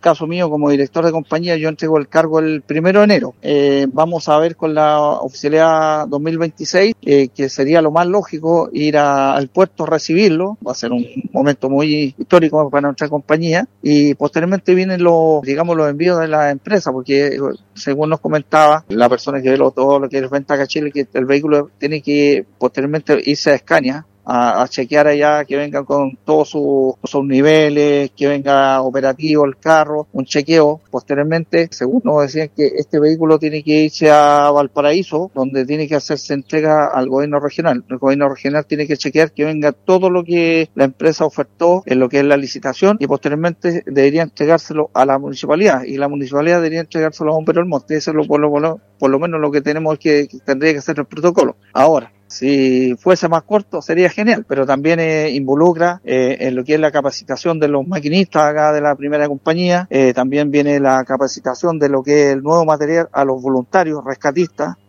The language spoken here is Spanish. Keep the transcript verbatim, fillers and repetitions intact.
caso mío como director de compañía, yo entrego el cargo el primero de enero. Eh, vamos a ver con la oficialidad dos mil veintiséis, eh, que sería lo más lógico ir a, al puerto a recibirlo. Va a ser un momento muy histórico para nuestra compañía, y posteriormente vienen los, digamos, los envíos de la empresa, porque según nos comentaba la persona que ve lo, todo lo que es Ventaca Chile, que el vehículo tiene que posteriormente irse a Scania A, a chequear allá, que venga con todos sus, sus niveles, que venga operativo el carro, un chequeo. Posteriormente, según nos decían, que este vehículo tiene que irse a Valparaíso, donde tiene que hacerse entrega al gobierno regional. El gobierno regional tiene que chequear que venga todo lo que la empresa ofertó en lo que es la licitación, y posteriormente debería entregárselo a la municipalidad, y la municipalidad debería entregárselo a Bomberos del Monte. Eso es lo, por, lo, por lo menos lo que tenemos que, que tendría que ser el protocolo. Ahora, si fuese más corto sería genial, pero también eh, involucra eh, en lo que es la capacitación de los maquinistas acá de la primera compañía. Eh, también viene la capacitación de lo que es el nuevo material a los voluntarios rescatistas,